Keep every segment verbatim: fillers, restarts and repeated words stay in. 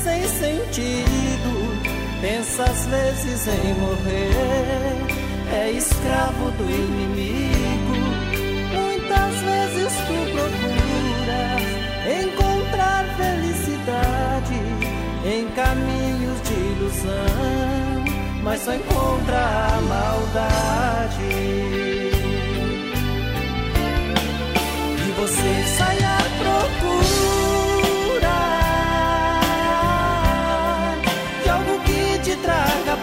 sem sentido, pensa às vezes em morrer, é escravo do inimigo. Muitas vezes tu procuras encontrar felicidade em caminhos de ilusão, mas só encontra a maldade. E você sai à procura de algo que te traga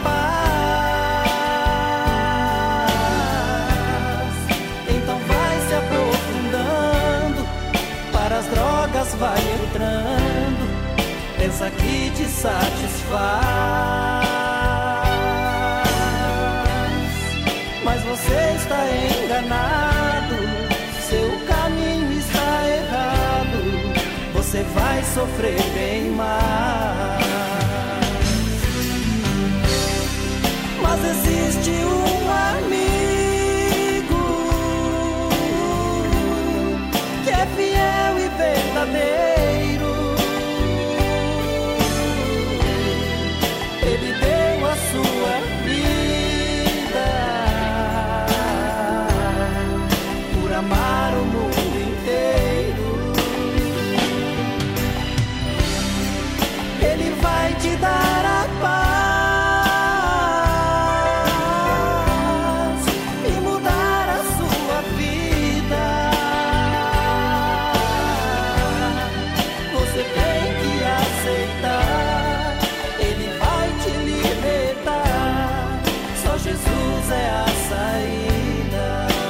paz. Então vai se aprofundando, para as drogas vai entrando, pensa que te satisfaz. Mas você está enganado, seu caminho está errado, você vai sofrer bem mais. Mas existe um amigo que é fiel e verdadeiro. Ele deu a sua vida por amar o mundo inteiro. Ele vai te dar a paz e mudar a sua vida. Você tem que aceitar, Ele vai te libertar. Só Jesus é a saída.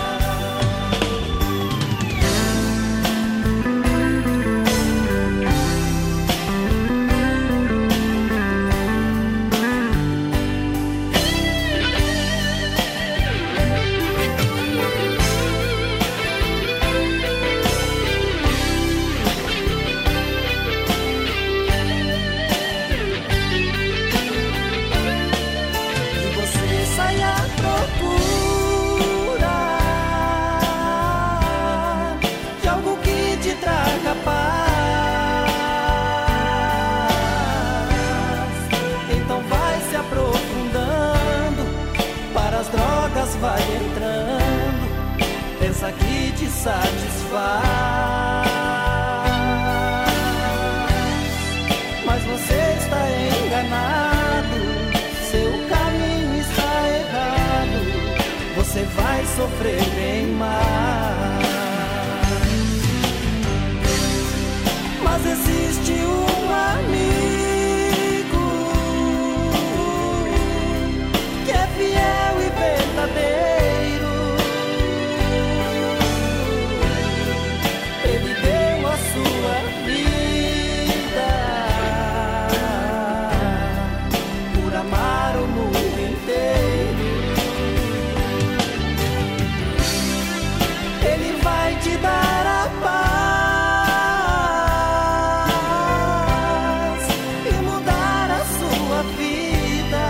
E você sai à procura de algo que te traga paz. Então vai se aprofundando, para as drogas vai entrando, pensa que te satisfaz. Mas você está enganado, seu caminho está errado, você vai sofrer bem mais. Mas existe um amigo que é fiel e verdadeiro. Ele deu a sua vida por amar o mundo inteiro. Ele vai te dar a paz e mudar a sua vida.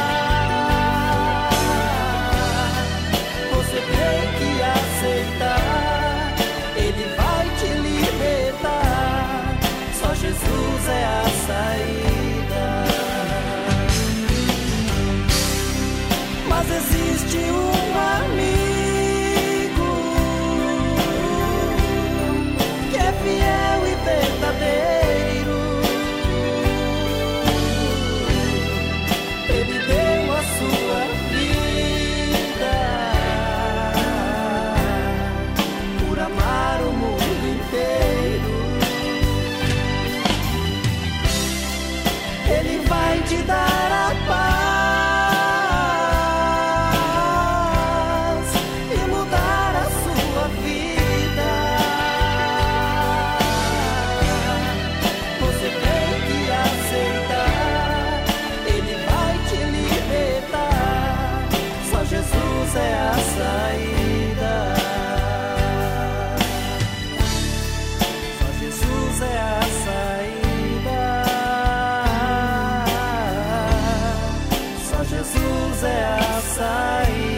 Você tem que aceitar, Ele vai te libertar. Só Jesus é a saída. Mas existe um amigo que é fiel e verdadeiro. Ele deu a sua vida por amar o mundo inteiro. Ele vai te dar a paz e mudar a sua vida. Você tem que aceitar, Ele vai te libertar. Só Jesus é a saída. Só Jesus é a saída. Só Jesus é a saída.